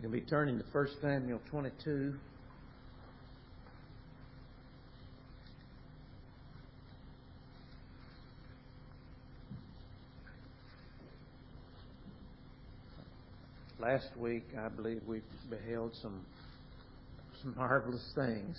You'll be turning to 1 Samuel 22. Last week, I believe we beheld some marvelous things.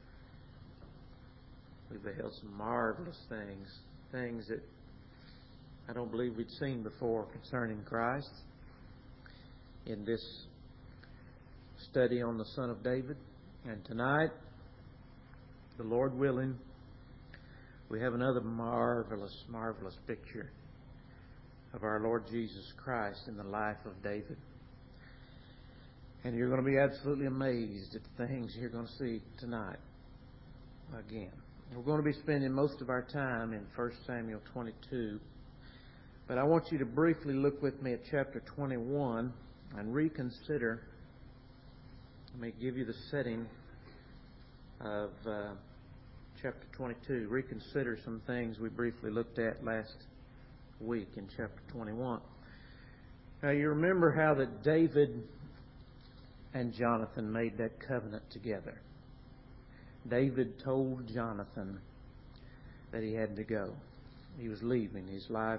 We beheld some marvelous things that I don't believe we'd seen before concerning Christ in this study on the Son of David. And tonight, the Lord willing, we have another marvelous picture of our Lord Jesus Christ in the life of David. And you're going to be absolutely amazed at the things you're going to see tonight again. We're going to be spending most of our time in 1 Samuel 22. But I want you to briefly look with me at chapter 21 and reconsider. Let me give you the setting of chapter 22. Reconsider some things we briefly looked at last week in chapter 21. Now you remember how that David and Jonathan made that covenant together. David told Jonathan that he had to go. He was leaving. His life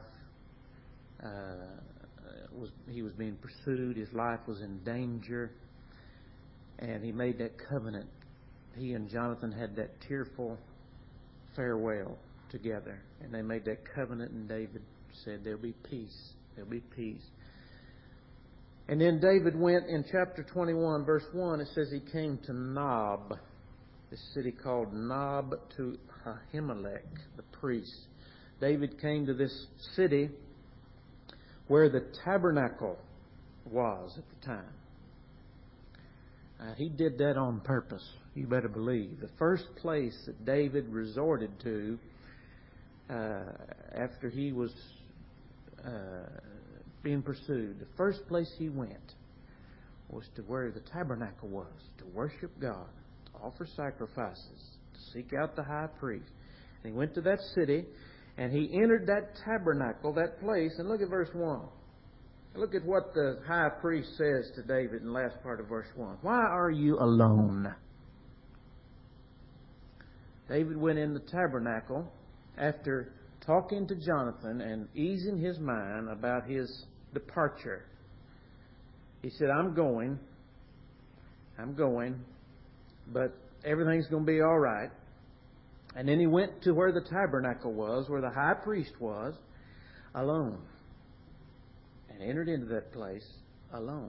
he was being pursued. His life was in danger. And he made that covenant. He and Jonathan had that tearful farewell together. And they made that covenant, and David said, there'll be peace. There'll be peace. And then David went in chapter 21, verse 1, it says he came to Nob, this city called Nob, to Ahimelech, the priest. David came to this city where the tabernacle was at the time. He did that on purpose, you better believe. The first place that David resorted to after he was being pursued, the first place he went was to where the tabernacle was, to worship God, to offer sacrifices, to seek out the high priest. And he went to that city, and he entered that tabernacle, that place, and look at verse 1. Look at what the high priest says to David in the last part of verse 1. Why are you alone? David went in the tabernacle after talking to Jonathan and easing his mind about his departure. He said, I'm going, but everything's going to be all right. And then he went to where the tabernacle was, where the high priest was, alone. And entered into that place alone.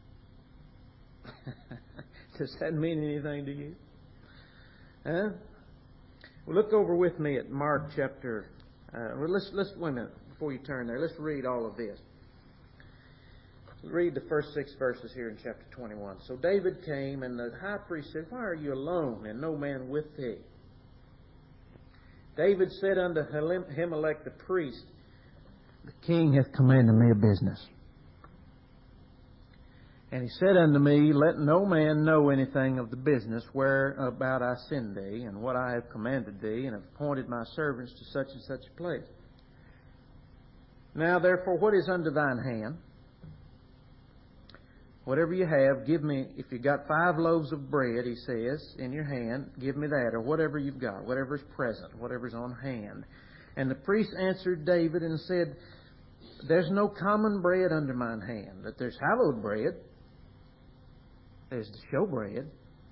Does that mean anything to you? Huh? Well, look over with me at Mark chapter. Let's wait a minute before you turn there. Let's read all of this. Read the first 6 verses here in chapter 21. So David came, and the high priest said, Why are you alone, and no man with thee? David said unto Ahimelech the priest, The king hath commanded me a business. And he said unto me, Let no man know anything of the business whereabout I send thee, and what I have commanded thee, and have appointed my servants to such and such a place. Now therefore, what is under thine hand? Whatever you have, give me. If you got 5 loaves of bread, he says, in your hand, give me that, or whatever you've got, whatever's present, whatever's on hand. And the priest answered David and said, There's no common bread under mine hand, but there's hallowed bread. There's the showbread.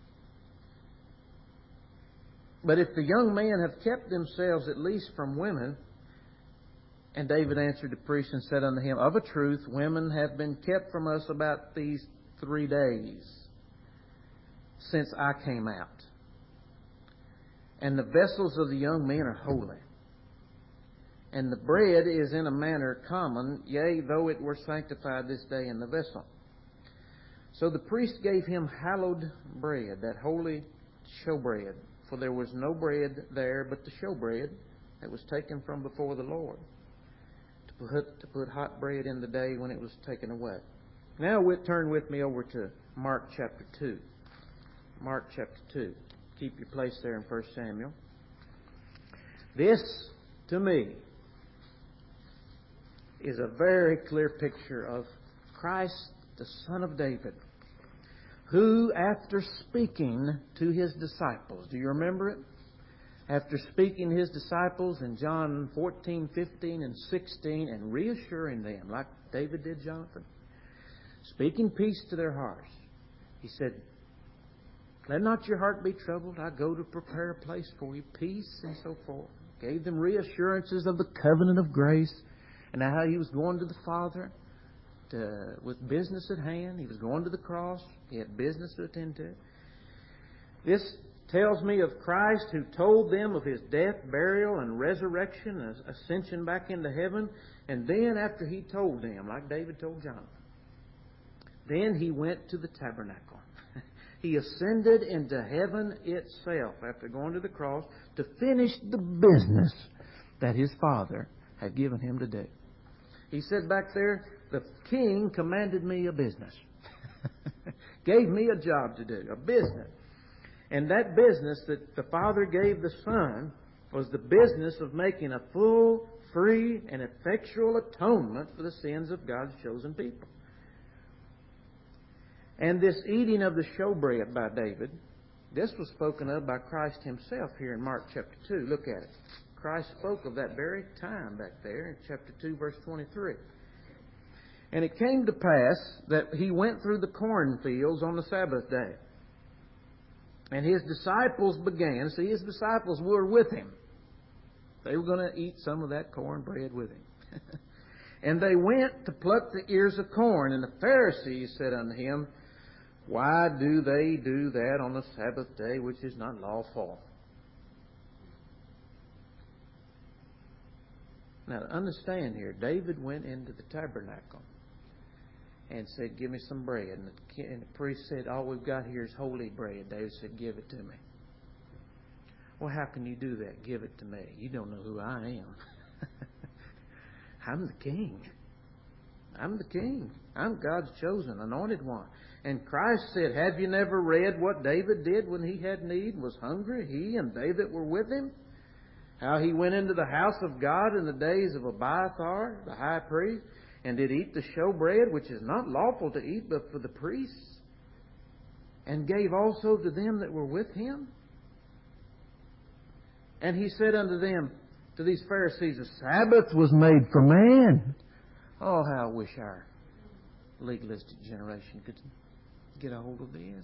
But if the young men have kept themselves at least from women, and David answered the priest and said unto him, Of a truth, women have been kept from us about these 3 days since I came out. And the vessels of the young men are holy. And the bread is in a manner common, yea, though it were sanctified this day in the vessel. So the priest gave him hallowed bread, that holy showbread, for there was no bread there but the showbread that was taken from before the Lord, to put hot bread in the day when it was taken away. Now turn with me over to Mark chapter 2. Mark chapter 2. Keep your place there in 1 Samuel. This, to me, is a very clear picture of Christ, the Son of David, who, after speaking to His disciples, do you remember it? After speaking to His disciples in John 14, 15, and 16, and reassuring them, like David did Jonathan, speaking peace to their hearts, He said, let not your heart be troubled. I go to prepare a place for you, peace and so forth. Gave them reassurances of the covenant of grace and how He was going to the Father with business at hand. He was going to the cross. He had business to attend to. This tells me of Christ who told them of His death, burial, and resurrection, ascension back into heaven. And then after He told them, like David told Jonathan, then He went to the tabernacle. He ascended into heaven itself after going to the cross to finish the business that His Father had given Him to do. He said back there, the King commanded me a business. Gave me a job to do, a business. And that business that the Father gave the Son was the business of making a full, free, and effectual atonement for the sins of God's chosen people. And this eating of the showbread by David, this was spoken of by Christ Himself here in Mark chapter 2. Look at it. Christ spoke of that very time back there in chapter 2, verse 23. And it came to pass that He went through the cornfields on the Sabbath day. And His disciples began. See, His disciples were with Him. They were going to eat some of that cornbread with Him. And they went to pluck the ears of corn. And the Pharisees said unto Him, why do they do that on the Sabbath day, which is not lawful? Now, to understand here, David went into the tabernacle and said, give me some bread. And the priest said, all we've got here is holy bread. David said, give it to me. Well, how can you do that? Give it to me. You don't know who I am. I'm the king. I'm the king. I'm God's chosen, anointed one. And Christ said, have you never read what David did when he had need and was hungry? He and they that were with him? How he went into the house of God in the days of Abiathar, the high priest, and did eat the showbread, which is not lawful to eat but for the priests, and gave also to them that were with him. And he said unto them, to these Pharisees, the Sabbath was made for man. Oh, how I wish our legalistic generation could get a hold of this.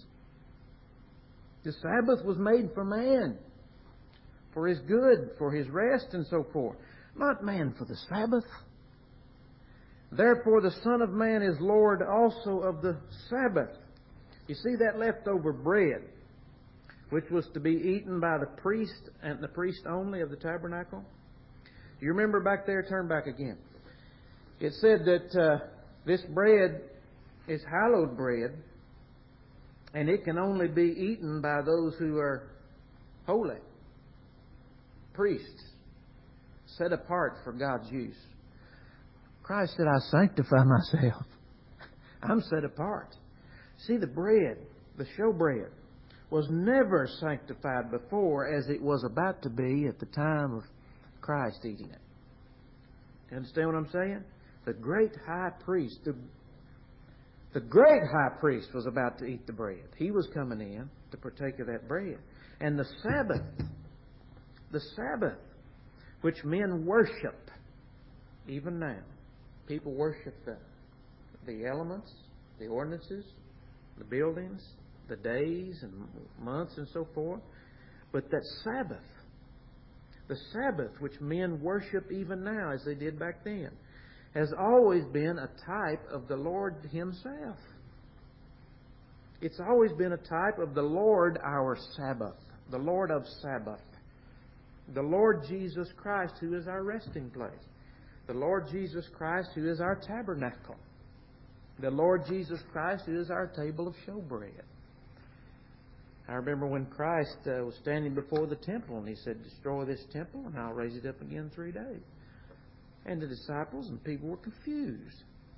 The Sabbath was made for man, for his good, for his rest, and so forth. Not man for the Sabbath. Therefore the Son of Man is Lord also of the Sabbath. You see that leftover bread, which was to be eaten by the priest and the priest only of the tabernacle? You remember back there? Turn back again. It said that this bread is hallowed bread, and it can only be eaten by those who are holy, priests, set apart for God's use. Christ said, I sanctify myself. I'm set apart. See, the bread, the showbread, was never sanctified before as it was about to be at the time of Christ eating it. You understand what I'm saying? The great high priest, the great high priest was about to eat the bread. He was coming in to partake of that bread. And the Sabbath, which men worship even now. People worship the elements, the ordinances, the buildings, the days and months and so forth. But that Sabbath, the Sabbath which men worship even now as they did back then, has always been a type of the Lord Himself. It's always been a type of the Lord our Sabbath, the Lord of Sabbath, the Lord Jesus Christ who is our resting place, the Lord Jesus Christ who is our tabernacle, the Lord Jesus Christ who is our table of showbread. I remember when Christ was standing before the temple and He said, destroy this temple and I'll raise it up again in 3 days. And the disciples and people were confused.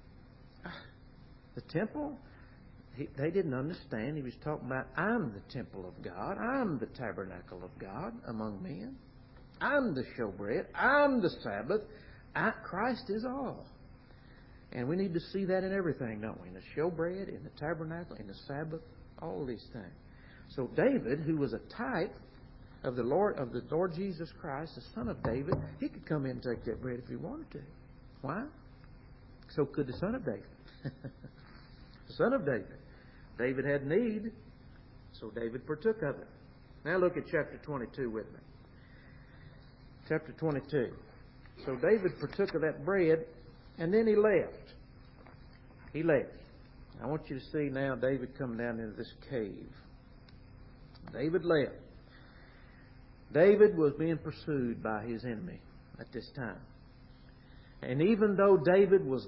The temple? They didn't understand. He was talking about, I'm the temple of God. I'm the tabernacle of God among men. I'm the showbread. I'm the Sabbath. Christ is all. And we need to see that in everything, don't we? In the showbread, in the tabernacle, in the Sabbath. All these things. So David, who was a type of the Lord Jesus Christ, the Son of David, he could come in and take that bread if he wanted to. Why? So could the Son of David. The Son of David. David had need, so David partook of it. Now look at chapter 22 with me. Chapter 22. So David partook of that bread, and then he left. He left. I want you to see now David coming down into this cave. David left. David was being pursued by his enemy at this time. And even though David was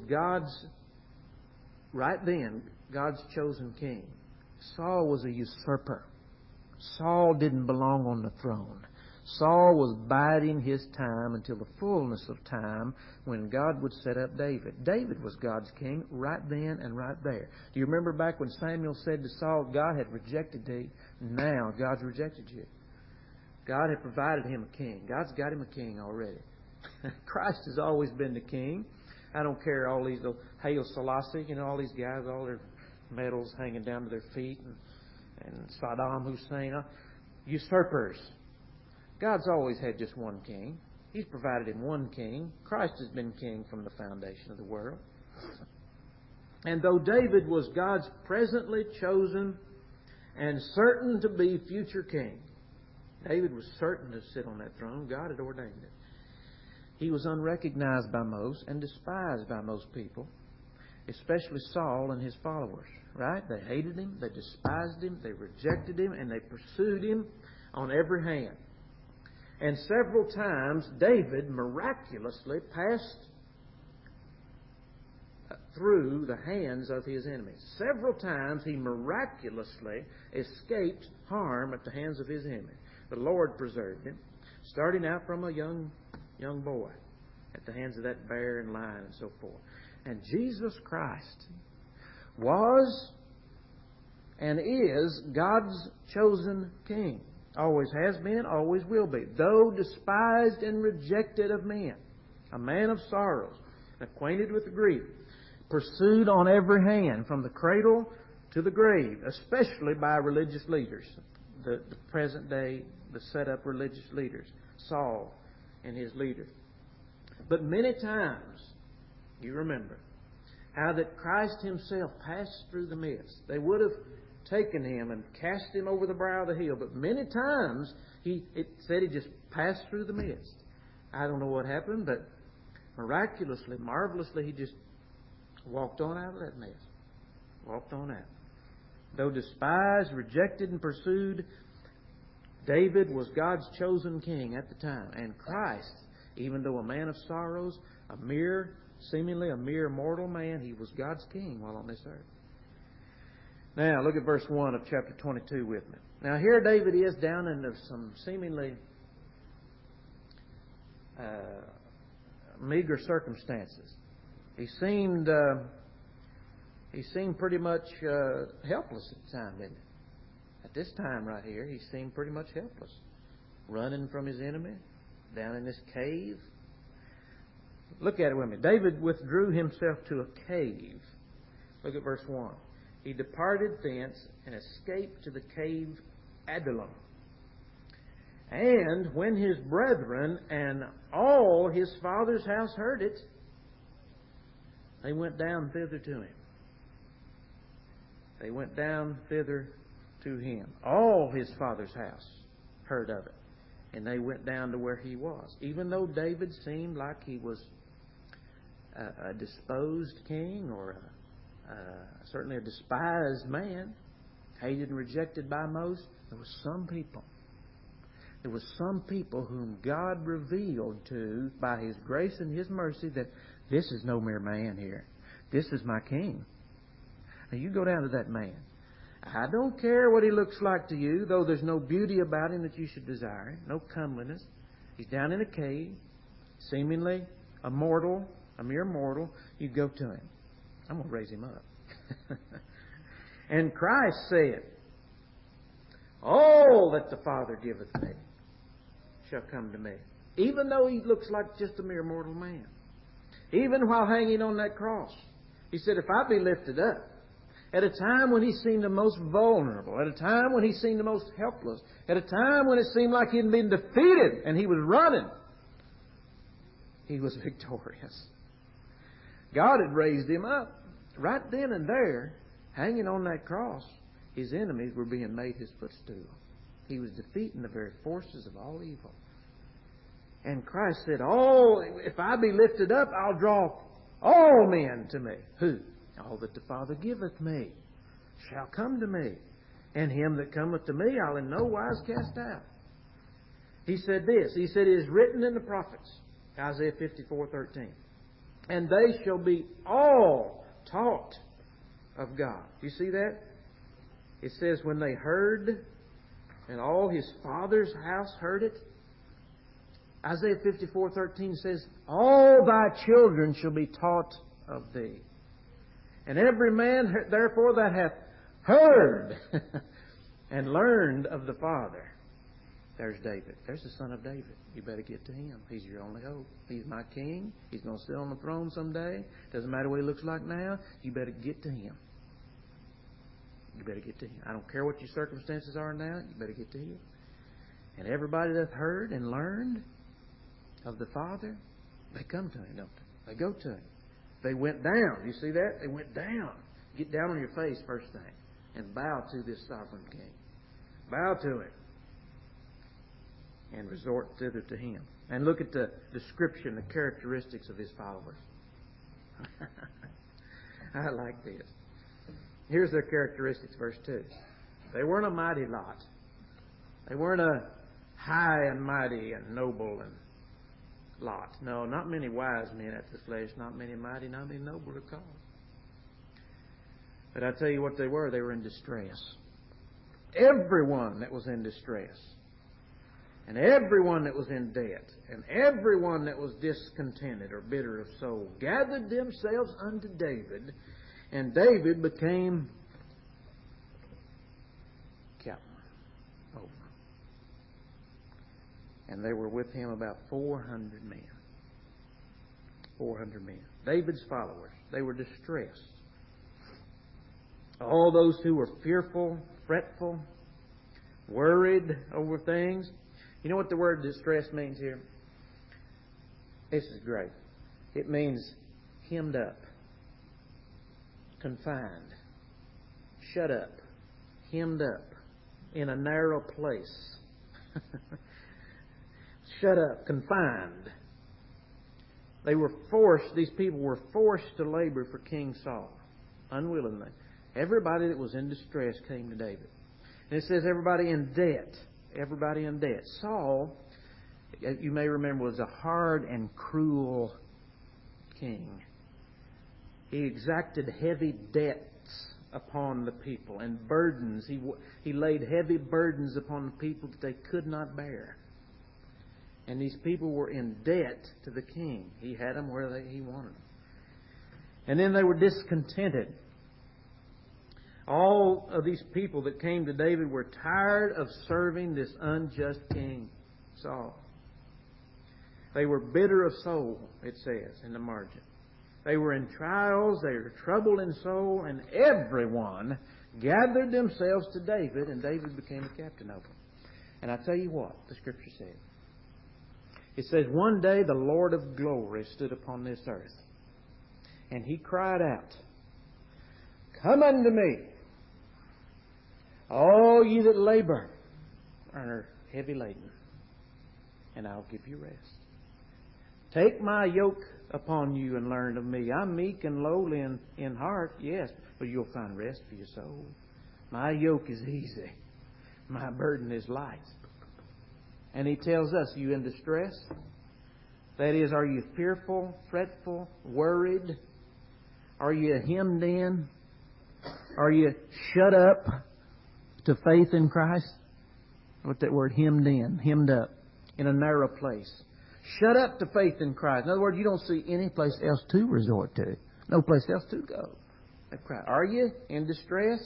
right then, God's chosen king, Saul was a usurper. Saul didn't belong on the throne. Saul was biding his time until the fullness of time when God would set up David. David was God's king right then and right there. Do you remember back when Samuel said to Saul, God had rejected thee, now God's rejected you. God had provided him a king. God's got him a king already. Christ has always been the king. I don't care all these Haile Selassie, all these guys, all their medals hanging down to their feet, and Saddam Hussein, usurpers. God's always had just one king. He's provided him one king. Christ has been king from the foundation of the world. And though David was God's presently chosen and certain to be future king, David was certain to sit on that throne. God had ordained it. He was unrecognized by most and despised by most people, especially Saul and his followers. Right? They hated him, they despised him, they rejected him, and they pursued him on every hand. And several times David miraculously passed through the hands of his enemies. Several times he miraculously escaped harm at the hands of his enemy. The Lord preserved him, starting out from a young boy at the hands of that bear and lion and so forth. And Jesus Christ was and is God's chosen king. Always has been, always will be. Though despised and rejected of men, a man of sorrows, acquainted with grief, pursued on every hand from the cradle to the grave, especially by religious leaders. The present day, the set up religious leaders, Saul and his leaders. But many times, you remember, how that Christ himself passed through the midst. They would have taken him and cast him over the brow of the hill, but many times it said he just passed through the midst. I don't know what happened, but miraculously, marvelously, he just walked on out of that mess. Walked on out. Though despised, rejected, and pursued, David was God's chosen king at the time. And Christ, even though a man of sorrows, seemingly a mere mortal man, he was God's king while on this earth. Now, look at verse 1 of chapter 22 with me. Now, here David is down into some seemingly meager circumstances. He seemed pretty much helpless at the time, didn't he? At this time right here, he seemed pretty much helpless. Running from his enemy, down in this cave. Look at it with me. David withdrew himself to a cave. Look at verse 1. He departed thence and escaped to the cave Adullam. And when his brethren and all his father's house heard it, they went down thither to him. They went down thither to him. All his father's house heard of it. And they went down to where he was. Even though David seemed like he was a disposed king or certainly a despised man, hated and rejected by most, there were some people. There were some people whom God revealed to by His grace and His mercy that this is no mere man here. This is my king. Now you go down to that man. I don't care what he looks like to you, though there's no beauty about him that you should desire him, no comeliness. He's down in a cave, seemingly a mere mortal. You go to him. I'm going to raise him up. And Christ said, all that the Father giveth me shall come to me. Even though he looks like just a mere mortal man. Even while hanging on that cross. He said, if I be lifted up, At a time when he seemed the most vulnerable. At a time when he seemed the most helpless. At a time when it seemed like he had been defeated and he was running. He was victorious. God had raised him up. Right then and there, hanging on that cross, his enemies were being made his footstool. He was defeating the very forces of all evil. And Christ said, "Oh, if I be lifted up, I'll draw all men to me." Who? All that the Father giveth me shall come to me. And him that cometh to me, I'll in no wise cast out. He said this. He said, "It is written in the prophets," Isaiah 54:13, "and they shall be all taught of God." You see that? It says, when they heard, and all his Father's house heard it. Isaiah 54:13 says, "All thy children shall be taught of thee. And every man, therefore, that hath heard and learned of the Father." There's David. There's the son of David. You better get to him. He's your only hope. He's my king. He's going to sit on the throne someday. Doesn't matter what he looks like now. You better get to him. You better get to him. I don't care what your circumstances are now. You better get to him. And everybody that's heard and learned of the Father, they come to him, don't they? They go to him. They went down. You see that? They went down. Get down on your face first thing and bow to this sovereign king. Bow to him. And resort thither to him. And look at the description, the characteristics of his followers. I like this. Here's their characteristics, verse 2. They weren't a mighty lot. They weren't a high and mighty and noble and lot. No, not many wise men after the flesh, not many mighty, not many noble are called. But I tell you what they were in distress. Everyone that was in distress, and everyone that was in debt, and everyone that was discontented or bitter of soul, gathered themselves unto David, and David became captain over. And they were with him about 400 men. 400 men. David's followers. They were distressed. All those who were fearful, fretful, worried over things. You know what the word distress means here? This is great. It means hemmed up, confined, shut up, hemmed up, in a narrow place. Shut up, confined. They were forced, these people were forced to labor for King Saul, unwillingly. Everybody that was in distress came to David. And it says everybody in debt. Everybody in debt. Saul, you may remember, was a hard and cruel king. He exacted heavy debts upon the people and burdens. He laid heavy burdens upon the people that they could not bear. And these people were in debt to the king. He had them where he wanted them. And then they were discontented. All of these people that came to David were tired of serving this unjust king, Saul. They were bitter of soul, it says in the margin. They were in trials, they were troubled in soul, and everyone gathered themselves to David, and David became a captain of them. And I tell you what, the Scripture said. It says, one day the Lord of glory stood upon this earth, and he cried out, "Come unto me, all ye that labor and are heavy laden, and I'll give you rest. Take my yoke upon you and learn of me. I'm meek and lowly in heart, yes, but you'll find rest for your soul. My yoke is easy. My burden is light." And he tells us, you in distress? That is, are you fearful, fretful, worried? Are you hemmed in? Are you shut up to faith in Christ? What that word, hemmed in, hemmed up, in a narrow place. Shut up to faith in Christ. In other words, you don't see any place else to resort to. No place else to go. Are you in distress?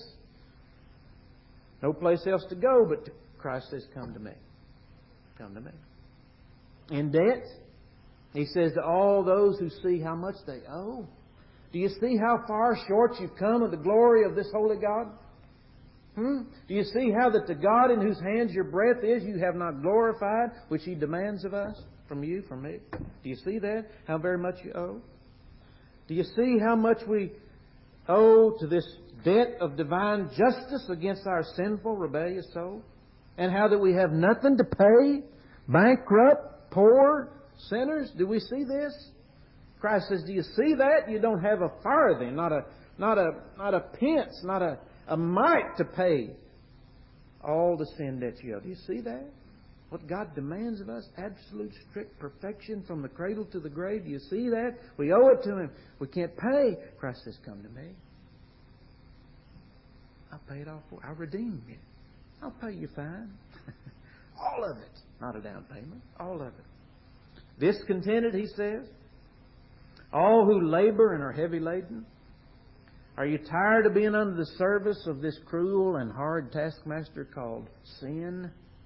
No place else to go, but Christ says, come to me. Come to me. In debt, he says to all those who see how much they owe, Do you see how far short you've come of the glory of this holy God? Do you see how that the God in whose hands your breath is, you have not glorified, which He demands of us, from you, from me? Do you see that? How very much you owe? Do you see how much we owe to this debt of divine justice against our sinful, rebellious soul? And how that we have nothing to pay? Bankrupt, poor, sinners? Do we see this? Christ says, do you see that? You don't have a farthing, not a pence, not a mite to pay all the sin that you owe. Do you see that? What God demands of us, absolute strict perfection from the cradle to the grave. Do you see that? We owe it to Him. We can't pay. Christ says, come to me. I'll pay it all for you. I'll redeem you. I'll pay you fine. All of it. Not a down payment. All of it. Discontented, He says. All who labor and are heavy laden. Are you tired of being under the service of this cruel and hard taskmaster called sin?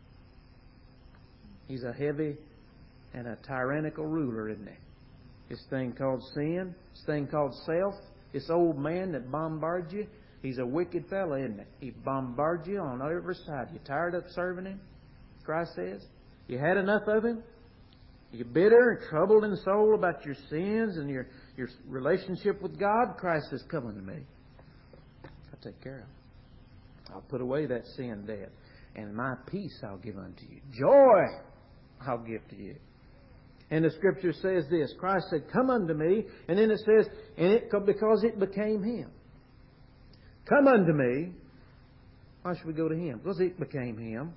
He's a heavy and a tyrannical ruler, isn't he? This thing called sin, this thing called self, this old man that bombards you, he's a wicked fellow, isn't he? He bombards you on every side. You tired of serving him? Christ says. You had enough of him? You're bitter and troubled in soul about your sins and your relationship with God? Christ says, come unto me. I'll take care of it. I'll put away that sin debt. And my peace I'll give unto you. Joy I'll give to you. And the Scripture says this. Christ said, come unto me. And then it says, because it became Him. Come unto me. Why should we go to Him? Because it became Him.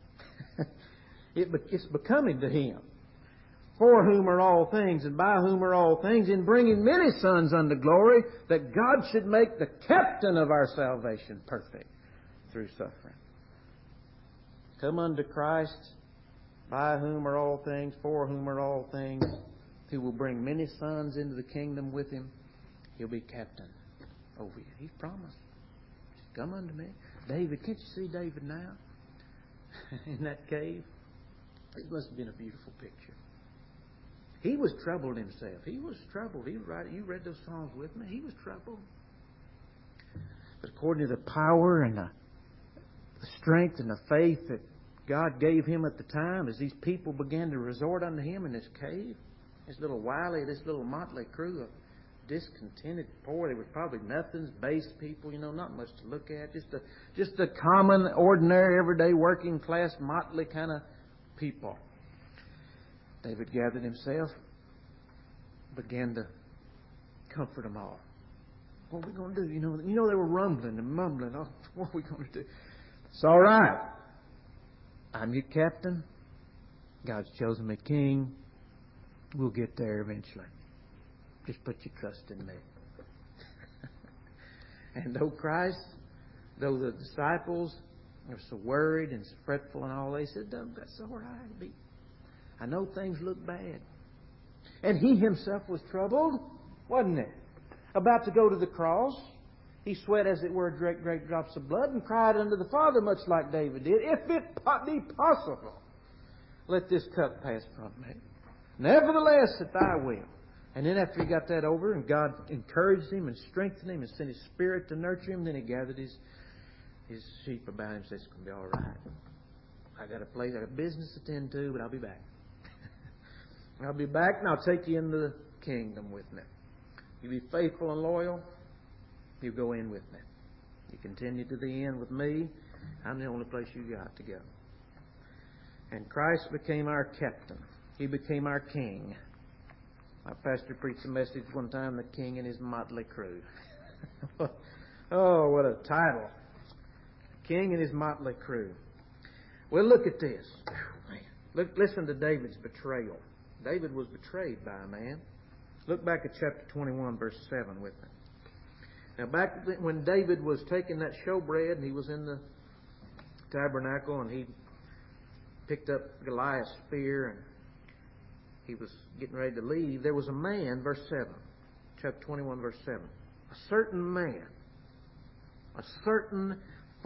It's becoming to Him. For whom are all things, and by whom are all things, in bringing many sons unto glory, that God should make the captain of our salvation perfect through suffering. Come unto Christ, by whom are all things, for whom are all things, who will bring many sons into the kingdom with Him. He'll be captain over you. He's promised. Come unto me. David, can't you see David now? In that cave? It must have been a beautiful picture. He was troubled himself. He was troubled. You read those Psalms with me. He was troubled. But according to the power and the strength and the faith that God gave him at the time, as these people began to resort unto him in this cave, this little motley crew of discontented, poor, they were probably nothings, base people, not much to look at, just a common, ordinary, everyday, working class, motley kind of people. David gathered himself, began to comfort them all. What are we going to do? They were rumbling and mumbling. Oh, what are we going to do? It's all right. I'm your captain. God's chosen me king. We'll get there eventually. Just put your trust in me. And though the disciples are so worried and so fretful and all, they said, that's all right. I know things look bad. And He Himself was troubled, wasn't He? About to go to the cross. He sweat, as it were, great drops of blood and cried unto the Father, much like David did, if it be possible, let this cup pass from me. Nevertheless, that Thy will. And then after he got that over, and God encouraged him and strengthened him and sent His Spirit to nurture him, then he gathered his sheep about him and said, it's going to be all right. I got a business to tend to, but I'll be back. I'll be back and I'll take you into the kingdom with me. You be faithful and loyal, you go in with me. You continue to the end with me, I'm the only place you got to go. And Christ became our captain. He became our king. My pastor preached a message one time, The King and His Motley Crew. Oh, what a title. King and His Motley Crew. Well, look at this. Man. Listen to David's betrayal. David was betrayed by a man. Look back at chapter 21, verse 7 with me. Now, back when David was taking that showbread and he was in the tabernacle and he picked up Goliath's spear and he was getting ready to leave, there was a man, verse 7, chapter 21, verse 7. A certain man, a certain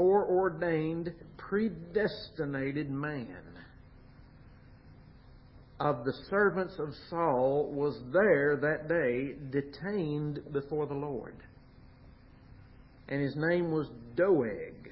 foreordained, predestinated man. of the servants of Saul was there that day, detained before the Lord. And his name was Doeg,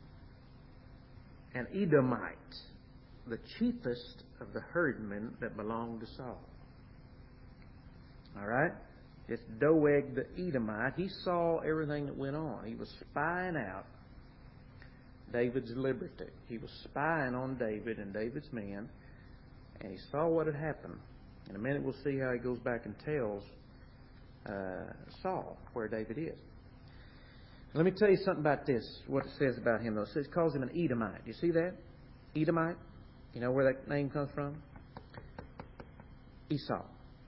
an Edomite, the chiefest of the herdmen that belonged to Saul. All right? It's Doeg the Edomite. He saw everything that went on. He was spying out David's liberty. He was spying on David and David's men, and he saw what had happened. In a minute we'll see how he goes back and tells Saul where David is. Let me tell you something about this, what it says about him, though. It calls him an Edomite. Do you see that? Edomite? You know where that name comes from? Esau.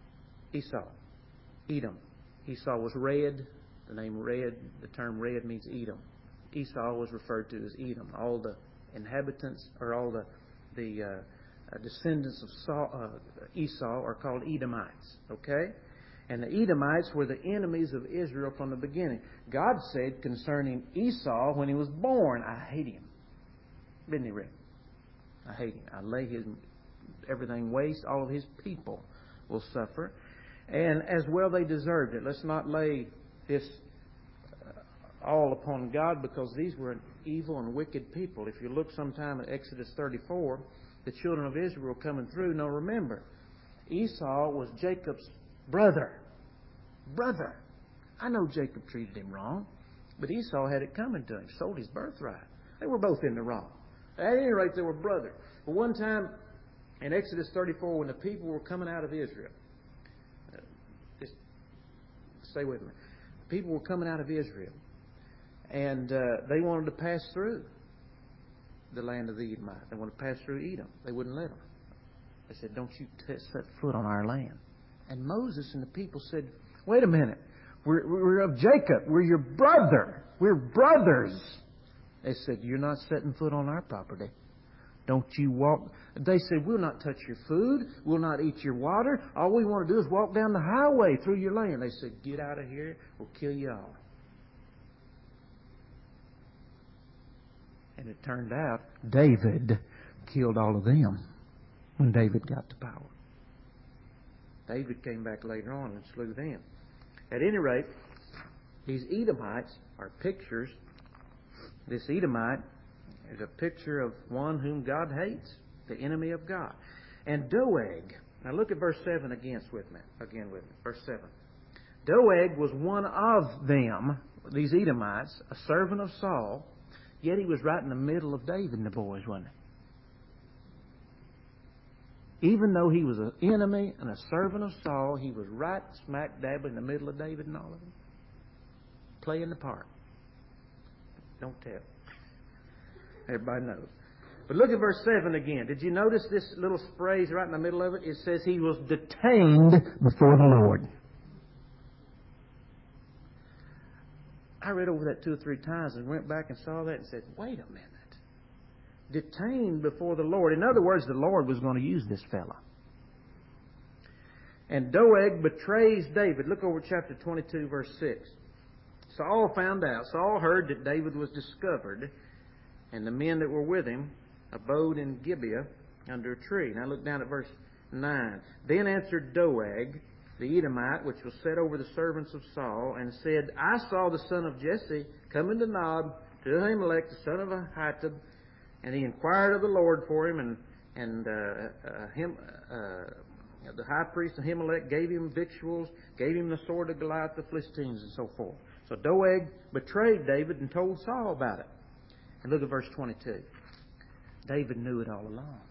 Edom. Esau was red. The name red, the term red means Edom. Esau was referred to as Edom. All the inhabitants, or all the descendants of Esau are called Edomites. Okay? And the Edomites were the enemies of Israel from the beginning. God said concerning Esau when he was born, I hate him. Didn't he, Rick? I hate him. I lay everything waste. All of his people will suffer. And as well they deserved it. Let's not lay this all upon God, because these were an evil and wicked people. If you look sometime at Exodus 34, the children of Israel coming through. Now remember, Esau was Jacob's brother. I know Jacob treated him wrong, but Esau had it coming to him. Sold his birthright. They were both in the wrong. At any rate, they were brothers. But one time in Exodus 34, when the people were coming out of Israel, just stay with me. The people were coming out of Israel, and they wanted to pass through the land of the Edomites. They wanted to pass through Edom. They wouldn't let them. They said, don't you set foot on our land. And Moses and the people said, wait a minute. We're of Jacob. We're your brother. We're brothers. They said, you're not setting foot on our property. Don't you walk. They said, we'll not touch your food. We'll not eat your water. All we want to do is walk down the highway through your land. They said, get out of here. We'll kill you all. And it turned out David killed all of them when David got to power. David came back later on and slew them. At any rate, these Edomites are pictures. This Edomite is a picture of one whom God hates, the enemy of God. And Doeg, now look at verse 7 again with me. Verse 7. Doeg was one of them, these Edomites, a servant of Saul, yet he was right in the middle of David and the boys, wasn't he? Even though he was an enemy and a servant of Saul, he was right smack dab in the middle of David and all of them. Playing the part. Don't tell. Everybody knows. But look at verse 7 again. Did you notice this little phrase right in the middle of it? It says he was detained before the Lord. I read over that 2 or 3 times and went back and saw that and said, wait a minute. Detained before the Lord. In other words, the Lord was going to use this fella. And Doeg betrays David. Look over chapter 22, verse 6. Saul found out. Saul heard that David was discovered, and the men that were with him abode in Gibeah under a tree. Now look down at verse 9. Then answered Doeg, the Edomite, which was set over the servants of Saul, and said, I saw the son of Jesse come into Nob to Ahimelech, the son of Ahitub, and he inquired of the Lord for him, and the high priest Ahimelech gave him victuals, gave him the sword of Goliath, the Philistines, and so forth. So Doeg betrayed David and told Saul about it. And look at verse 22. David knew it all along.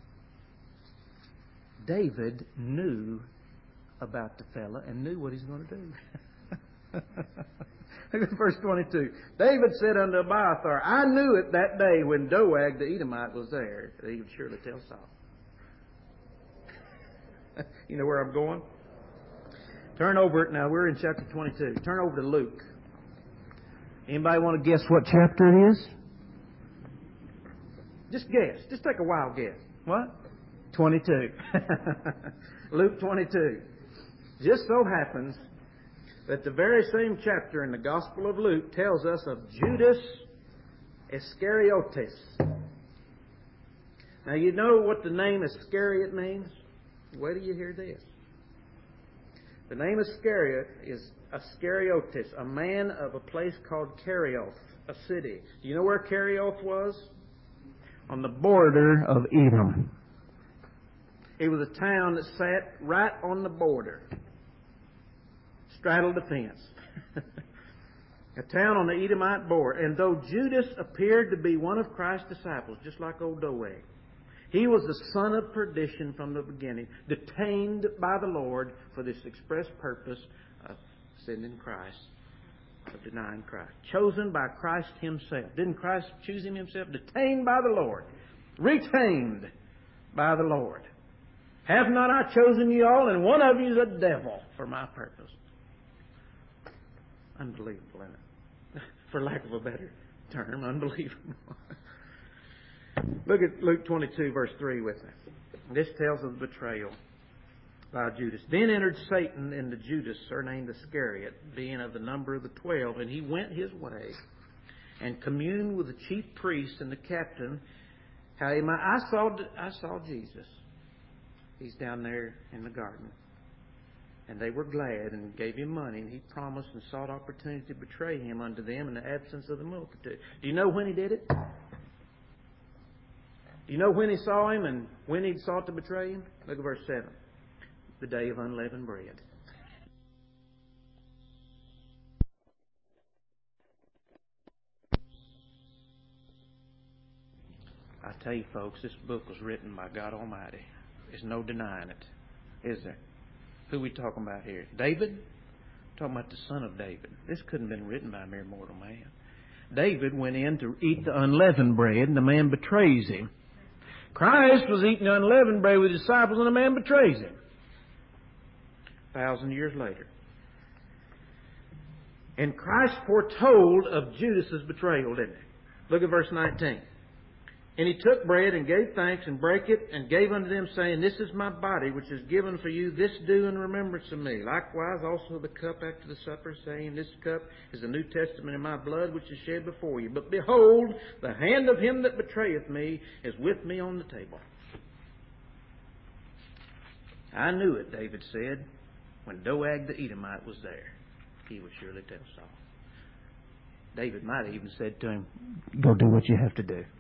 David knew about the fella and knew what he's going to do. Look at verse 22. David said unto Abiathar, I knew it that day when Doeg the Edomite was there, that he would surely tell Saul. You know where I'm going? Turn over it now. We're in chapter 22. Turn over to Luke. Anybody want to guess what chapter it is? Just guess. Just take a wild guess. What? 22. Luke 22. Just so happens that the very same chapter in the Gospel of Luke tells us of Judas Iscariotes. Now you know what the name Iscariot means? Wait till you hear this. The name Iscariot is Iscariotes, a man of a place called Kerioth, a city. Do you know where Kerioth was? On the border of Edom. It was a town that sat right on the border. Straddled the fence. A town on the Edomite border. And though Judas appeared to be one of Christ's disciples, just like old Doeg, he was the son of perdition from the beginning, detained by the Lord for this express purpose of sending Christ, of denying Christ. Chosen by Christ Himself. Didn't Christ choose Him Himself? Detained by the Lord. Retained by the Lord. Have not I chosen you all, and one of you is a devil for my purpose. Unbelievable, isn't it? For lack of a better term, unbelievable. Look at Luke 22, verse 3 with me. This tells of the betrayal by Judas. Then entered Satan into Judas, surnamed Iscariot, being of the number of the 12, and he went his way and communed with the chief priests and the captain. How he might, I saw Jesus. He's down there in the garden. And they were glad and gave him money, and he promised and sought opportunity to betray him unto them in the absence of the multitude. Do you know when he did it? Do you know when he saw him and when he sought to betray him? Look at verse 7. The day of unleavened bread. I tell you, folks, this book was written by God Almighty. There's no denying it, is there? Who are we talking about here? David? Talking about the son of David. This couldn't have been written by a mere mortal man. David went in to eat the unleavened bread, and the man betrays him. Christ was eating the unleavened bread with his disciples, and the man betrays him. 1,000 years later. And Christ foretold of Judas's betrayal, didn't he? Look at verse 19. And he took bread and gave thanks and brake it and gave unto them, saying, This is my body, which is given for you. This do in remembrance of me. Likewise also the cup after the supper, saying, This cup is the New Testament in my blood, which is shed before you. But behold, the hand of him that betrayeth me is with me on the table. I knew it, David said, when Doeg the Edomite was there. He would surely tell Saul. David might have even said to him, Go do what you have to do.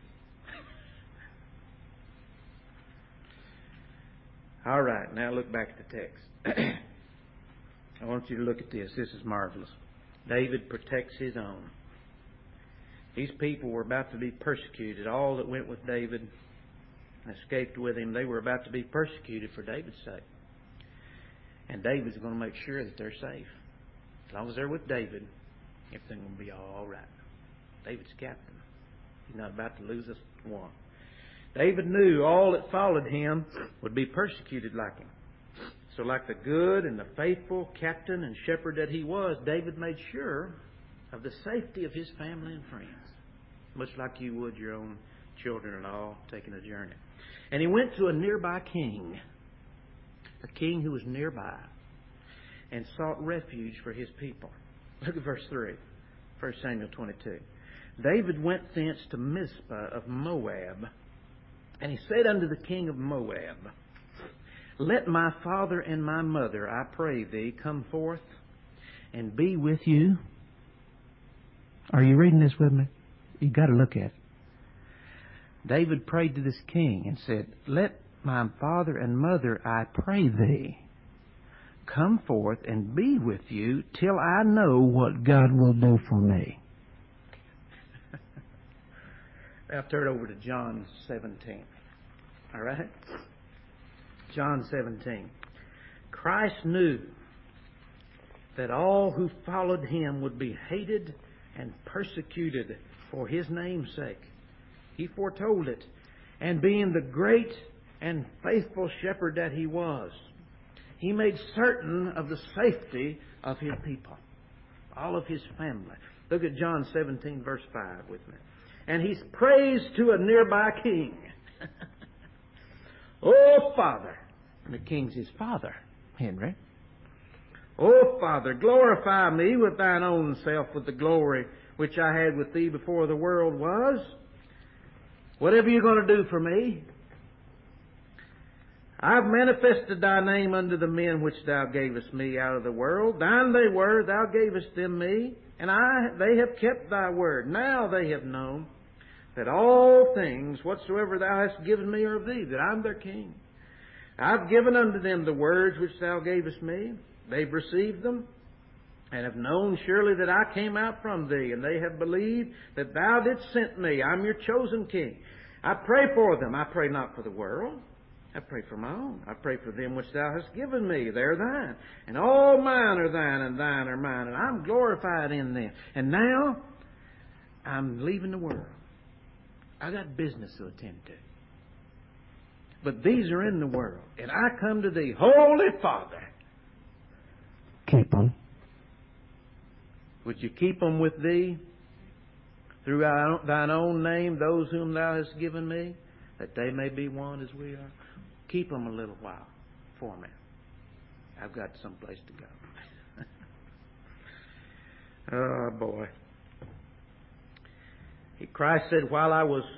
All right, now look back at the text. I want you to look at this. This is marvelous. David protects his own. These people were about to be persecuted. All that went with David and escaped with him, they were about to be persecuted for David's sake. And David's going to make sure that they're safe. As long as they're with David, everything will be all right. David's captain. He's not about to lose us one. David knew all that followed him would be persecuted like him. So like the good and the faithful captain and shepherd that he was, David made sure of the safety of his family and friends. Much like you would your own children and all taking a journey. And he went to a nearby king. A king who was nearby. And sought refuge for his people. Look at verse 3. 1 Samuel 22. David went thence to Mizpah of Moab. And he said unto the king of Moab, Let my father and my mother, I pray thee, come forth and be with you. Are you reading this with me? You've got to look at it. David prayed to this king and said, Let my father and mother, I pray thee, come forth and be with you till I know what God will do for me. Now turn over to John 17. All right? John 17. Christ knew that all who followed him would be hated and persecuted for his name's sake. He foretold it. And being the great and faithful shepherd that he was, he made certain of the safety of his people, all of his family. Look at John 17, verse 5 with me. And he's praised to a nearby king. Oh, Father. And the king's his father, Henry. Oh, Father, glorify me with thine own self with the glory which I had with thee before the world was. Whatever you're going to do for me. I've manifested thy name unto the men which thou gavest me out of the world. Thine they were, thou gavest them me, and they have kept thy word. Now they have known that all things whatsoever thou hast given me are of thee, that I'm their king. I've given unto them the words which thou gavest me. They've received them, and have known surely that I came out from thee, and they have believed that thou didst send me. I'm your chosen king. I pray for them. I pray not for the world. I pray for my own. I pray for them which thou hast given me. They're thine. And all mine are thine, and thine are mine. And I'm glorified in them. And now, I'm leaving the world. I got business to attend to. But these are in the world. And I come to thee, Holy Father. Keep them. Would you keep them with thee through thine own name, those whom thou hast given me, that they may be one as we are? Keep them a little while for me. I've got someplace to go. Oh, boy. Christ said, while I was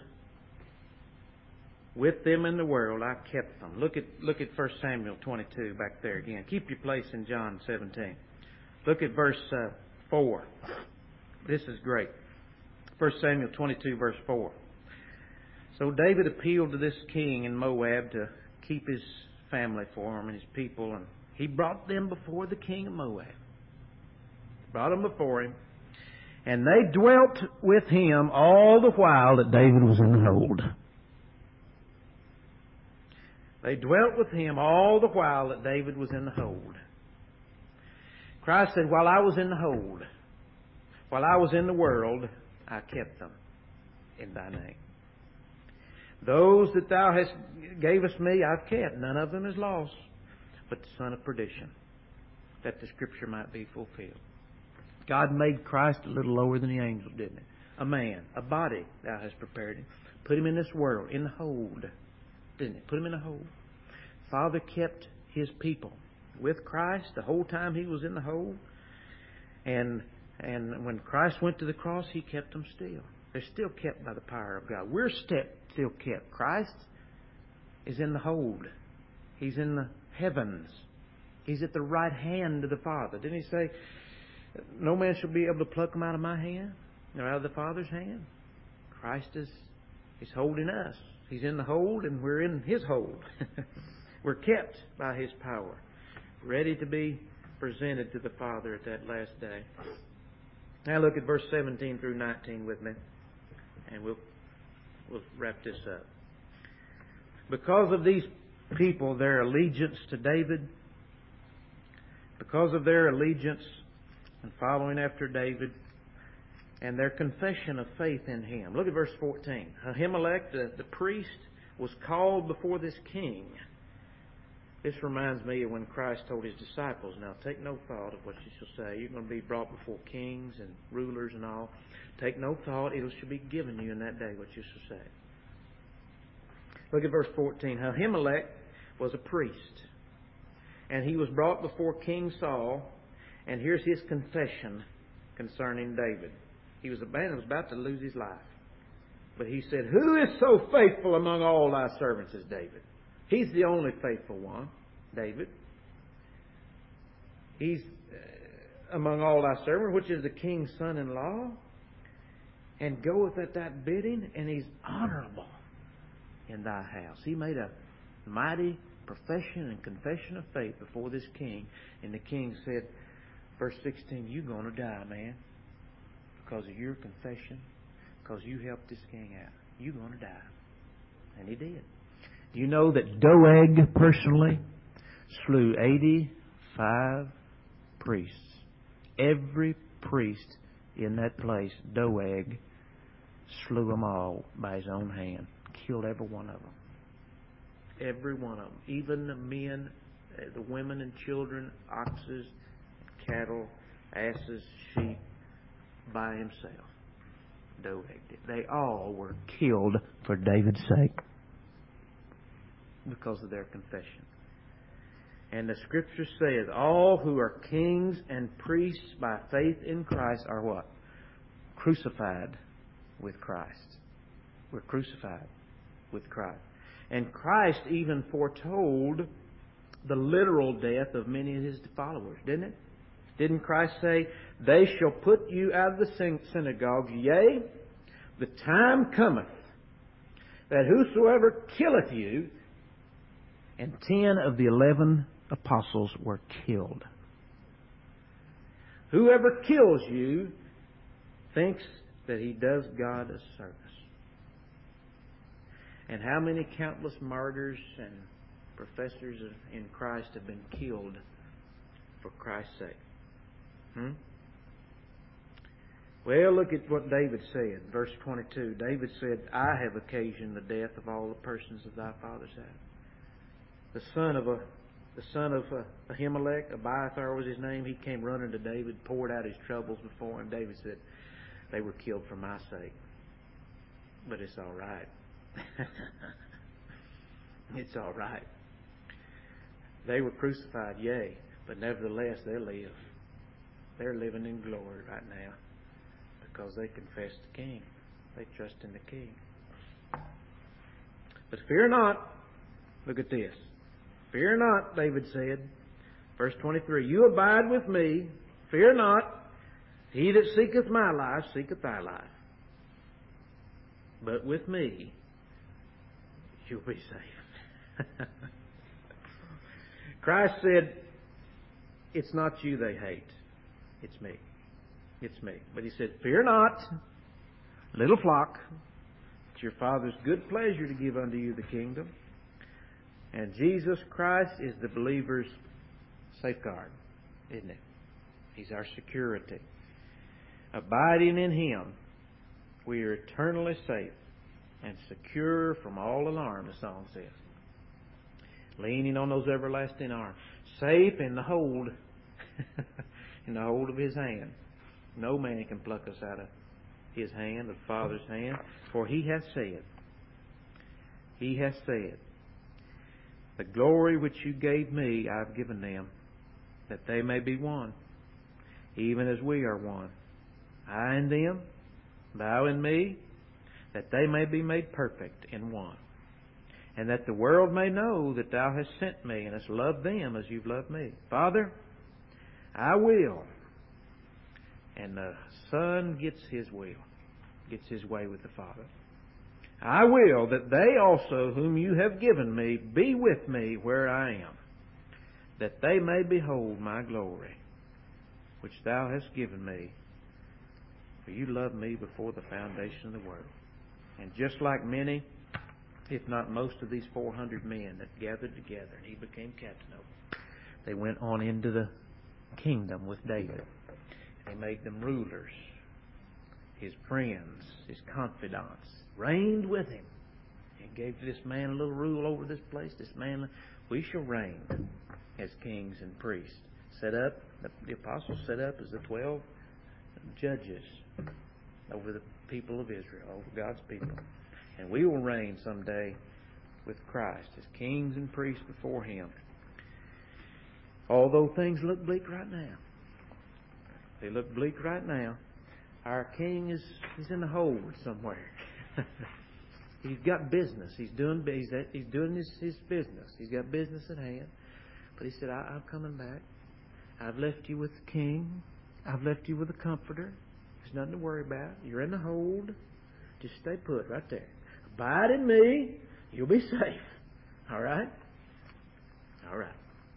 with them in the world, I kept them. Look at 1 Samuel 22 back there again. Keep your place in John 17. Look at verse 4. This is great. 1 Samuel 22, verse 4. So David appealed to this king in Moab to keep his family for him and his people, and he brought them before the king of Moab. Brought them before him, and they dwelt with him all the while that David was in the hold. They dwelt with him all the while that David was in the hold. Christ said, while I was in the hold, while I was in the world, I kept them in thy name. Those that thou hast gavest me, I've kept. None of them is lost, but the son of perdition, that the scripture might be fulfilled. God made Christ a little lower than the angels, didn't he? A man, a body thou hast prepared him. Put him in this world, in the hold, didn't he? Put him in the hold. Father kept his people with Christ the whole time he was in the hold. And when Christ went to the cross, he kept them still. They're still kept by the power of God. We're still kept. Christ is in the hold. He's in the heavens. He's at the right hand of the Father. Didn't he say, no man shall be able to pluck them out of my hand or out of the Father's hand? Christ is holding us. He's in the hold and we're in his hold. We're kept by his power, ready to be presented to the Father at that last day. Now look at verse 17 through 19 with me, and we'll wrap this up. Because of these people, their allegiance to David, because of their allegiance and following after David, and their confession of faith in him. Look at verse 14. Ahimelech, the priest, was called before this king. This reminds me of when Christ told his disciples, now take no thought of what you shall say. You're going to be brought before kings and rulers and all. Take no thought. It shall be given you in that day what you shall say. Look at verse 14. Ahimelech was a priest, and he was brought before King Saul, and here's his confession concerning David. He was a man that was about to lose his life. But he said, who is so faithful among all thy servants as David? He's the only faithful one, David. He's among all thy servants, which is the king's son-in-law, and goeth at that bidding, and he's honorable in thy house. He made a mighty profession and confession of faith before this king, and the king said, verse 16, you're going to die, man, because of your confession, because you helped this king out. You're going to die. And he did. Do you know that Doeg personally slew 85 priests? Every priest in that place, Doeg, slew them all by his own hand. Killed every one of them. Every one of them. Even the men, the women and children, oxes, cattle, asses, sheep, by himself. Doeg did. They all were killed for David's sake because of their confession. And the Scripture says, all who are kings and priests by faith in Christ are what? Crucified with Christ. We're crucified with Christ. And Christ even foretold the literal death of many of His followers, didn't it? Didn't Christ say, "They shall put you out of the synagogues, yea, the time cometh, that whosoever killeth you," and 10 of the 11 apostles were killed. Whoever kills you thinks that he does God a service. And how many countless martyrs and professors in Christ have been killed for Christ's sake? Well, look at what David said. Verse 22. David said, "I have occasioned the death of all the persons of thy father's house." The son of Ahimelech, Abiathar was his name. He came running to David, poured out his troubles before him. David said, "They were killed for my sake, but it's all right." It's all right. They were crucified, yea, but nevertheless they live. They're living in glory right now because they confess the King. They trust in the King. But fear not. Look at this. Fear not, David said. Verse 23, "You abide with me. Fear not. He that seeketh my life seeketh thy life. But with me you'll be safe." Christ said, "It's not you they hate. It's me. It's me." But He said, "Fear not, little flock. It's your Father's good pleasure to give unto you the kingdom." And Jesus Christ is the believer's safeguard, isn't it? He's our security. Abiding in Him, we are eternally safe and secure from all alarm, the song says. Leaning on those everlasting arms. Safe in the hold, in the hold of His hand. No man can pluck us out of His hand, the Father's hand. For He hath said, He hath said, "The glory which you gave me, I have given them, that they may be one, even as we are one. I and them, thou and me, that they may be made perfect in one. And that the world may know that thou hast sent me and hast loved them as you've loved me. Father, I will." And the Son gets His will, gets His way with the Father. "I will that they also whom you have given me be with me where I am, that they may behold my glory, which thou hast given me. For you loved me before the foundation of the world." And just like many, if not most of these 400 men that gathered together and He became captain of them, they went on into the kingdom with David. They made them rulers, His friends, His confidants, reigned with Him. And gave this man a little rule over this place. This man, we shall reign as kings and priests. Set up, the apostles set up as the 12 judges over the people of Israel, over God's people. And we will reign someday with Christ as kings and priests before Him. Although things look bleak right now. They look bleak right now. Our King is in the hold somewhere. He's got business. He's doing his business. He's got business at hand. But He said, I'm coming back. I've left you with the King. I've left you with a Comforter. There's nothing to worry about. You're in the hold. Just stay put right there. Abide in me. You'll be safe. All right? All right.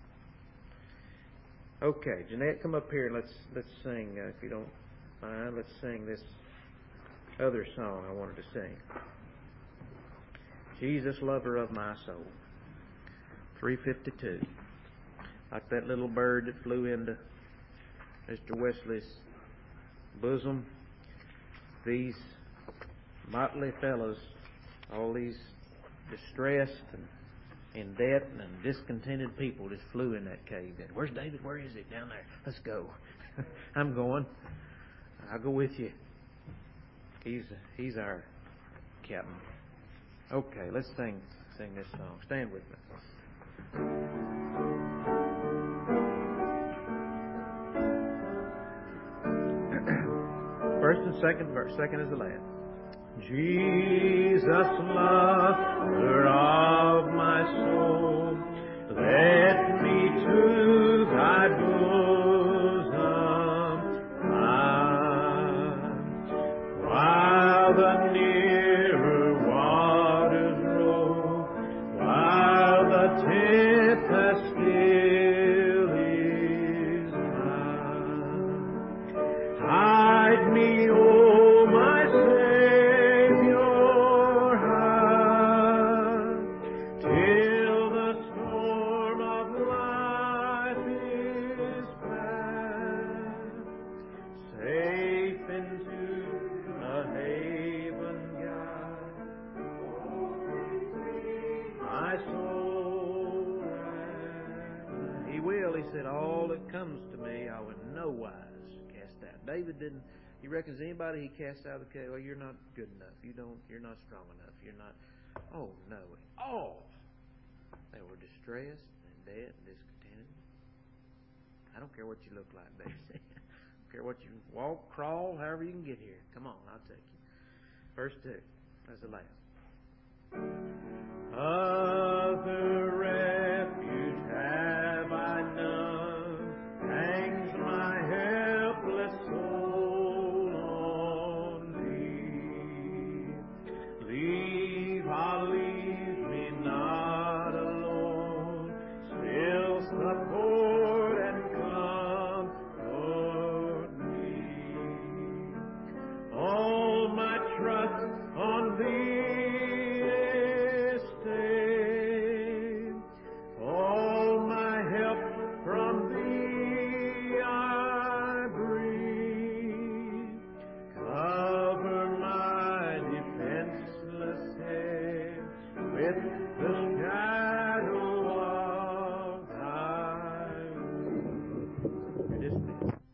Okay, Jeanette, come up here. Let's sing, if you don't mind. Let's sing this other song I wanted to sing. Jesus, lover of my soul. 352. Like that little bird that flew into Mr. Wesley's bosom. These motley fellows, all these distressed and in debt and discontented people just flew in that cave. Where's David? Where is he? Down there. Let's go. I'm going. I'll go with you. He's our captain. Okay, let's sing this song. Stand with me. First and second verse. Second is the last. Jesus, lover of my soul, let me to thy bosom come, while the nearer waters roll, while the tempest still is high. Hide me, O my Savior, hide, till the storm of life is past. Safe into a haven guide, my soul. He will, he said, all that comes to me I will in no wise cast out. David didn't, he reckons anybody he cast out of the cave, well, you're not good enough. You're not strong enough. You're not, oh no. Oh, they were distressed and dead and discontented. I don't care what you look like, baby. I don't care what you walk, crawl, however you can get here. Come on, I'll take you. Verse 2. That's the last. Other refuge have I none. Hangs my helpless soul on thee. Leave me not alone. Still support and comfort me. All my trust on thee is stayed. All my help from thee I breathe. Cover my defenseless head with the shadow of thy wings. You're dismissed.